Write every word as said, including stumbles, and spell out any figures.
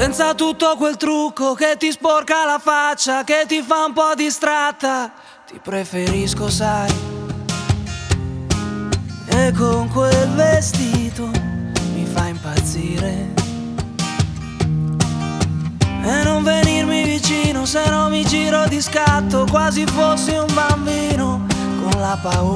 senza tutto quel trucco che ti sporca la faccia, che ti fa un po' distratta. Ti preferisco, sai, e con quel vestito mi fa impazzire. E non venirmi vicino, se no mi giro di scatto, quasi fossi un bambino con la paura